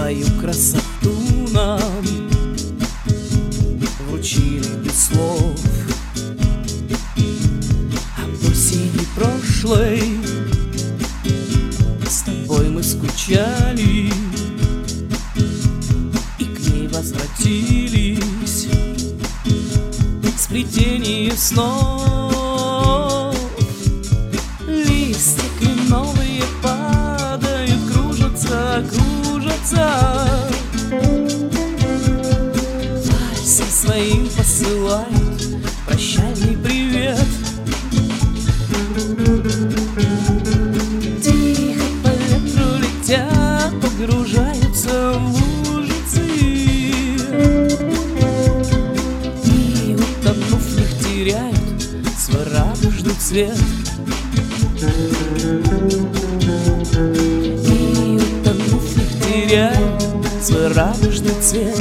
свою красоту нам вручили без слов. Об осени прошлой с тобой мы скучали и к ней возвратились с плетения снов. Листья кленовые падают, кружатся, кружатся, вальсом своим посылают прощальный привет. Тихо по ветру летят, погружаются в лужицы и, утонув в них, теряют свой радужный цвет. И, утонув в них, теряют свой радужный цвет.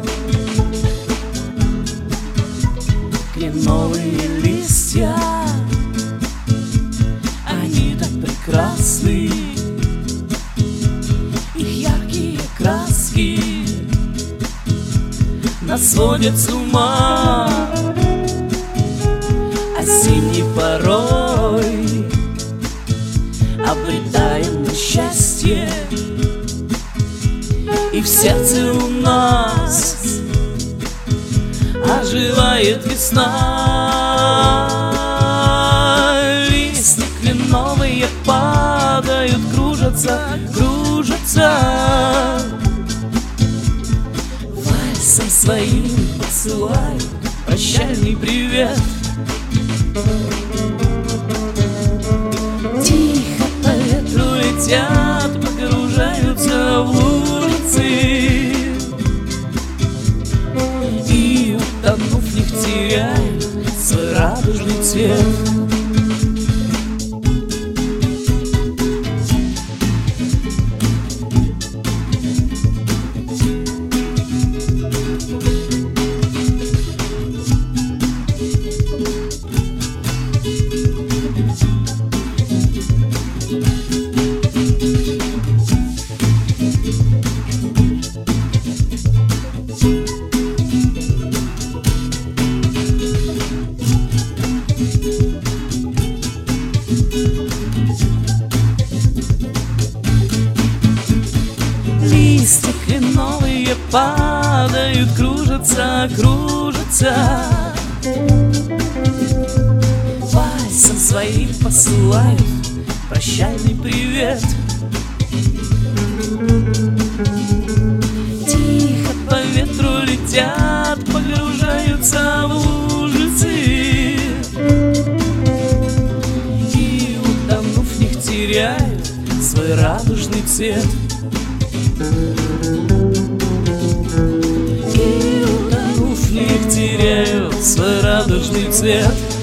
Кленовые листья, они так прекрасны, их яркие краски нас сводят с ума. Осенней порой обретаем мы счастье, и в сердце у нас оживает весна. Листья кленовые падают, кружатся, кружатся, вальсом своим посылают прощальный привет. Тихо по ветру летят, погружаются в лужицы и, утонув в них, теряют свой радужный цвет. Листья кленовые падают, кружатся, кружатся, вальсом своим посылают прощальный привет. Тихо по ветру летят, погружаются в лужицы и, утонув в них, теряют свой радужный цвет. И, утонув в них, теряют свой радужный цвет.